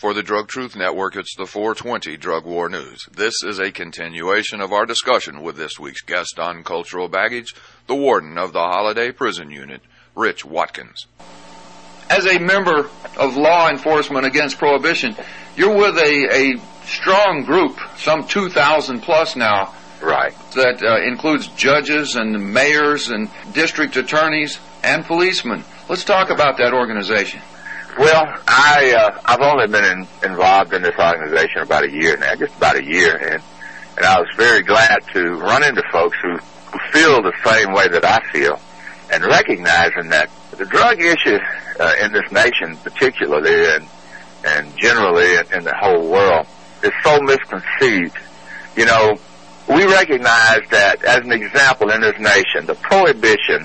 For the Drug Truth Network, it's the 420 Drug War News. This is a continuation of our discussion with this week's guest on cultural baggage, the warden of the Holiday Prison Unit, Rich Watkins. As a member of law enforcement against prohibition, you're with a strong group, some 2,000 plus now. Right. That includes judges and mayors and district attorneys and policemen. Let's talk about that organization. Well, I've only been involved in this organization about a year now, just about a year, and I was very glad to run into folks who feel the same way that I feel, and recognizing that the drug issue in this nation particularly, and generally in the whole world, is so misconceived. You know, we recognize that, as an example, in this nation, the prohibition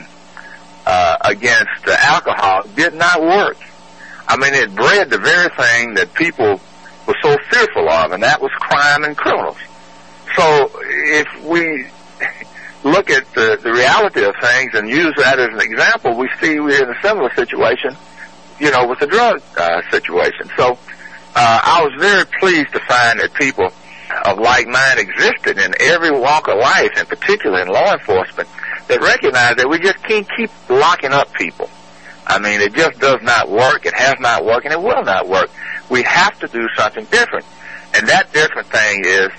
against alcohol did not work. I mean, it bred the very thing that people were so fearful of, and that was crime and criminals. So if we look at the reality of things and use that as an example, we see we're in a similar situation, you know, with the drug situation. So I was very pleased to find that people of like mind existed in every walk of life, and particularly in law enforcement, that recognize that we just can't keep locking up people. I mean, it just does not work. It has not worked, and it will not work. We have to do something different, and that different thing is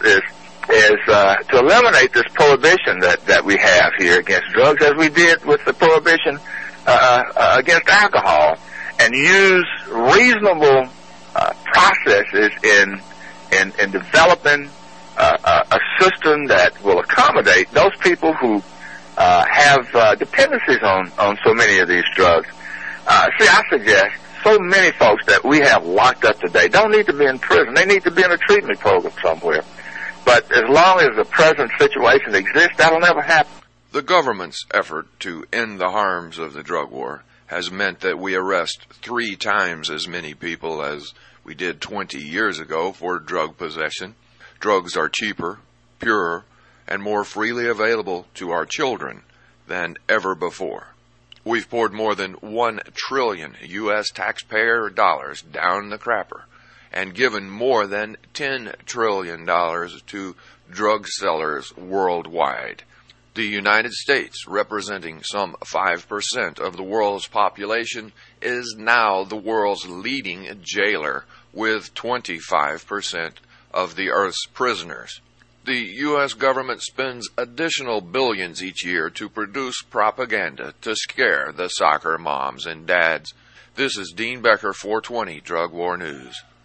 to eliminate this prohibition that we have here against drugs, as we did with the prohibition against alcohol, and use reasonable processes in developing a system that will accommodate those people who have dependencies on so many of these drugs. See, I suggest so many folks that we have locked up today don't need to be in prison. They need to be in a treatment program somewhere. But as long as the present situation exists, that'll never happen. The government's effort to end the harms of the drug war has meant that we arrest 3 times as many people as we did 20 years ago for drug possession. Drugs are cheaper, purer, and more freely available to our children than ever before. We've poured more than $1 trillion U.S. taxpayer dollars down the crapper and given more than $10 trillion to drug sellers worldwide. The United States, representing some 5% of the world's population, is now the world's leading jailer with 25% of the Earth's prisoners. The U.S. government spends additional billions each year to produce propaganda to scare the soccer moms and dads. This is Dean Becker, 420 Drug War News.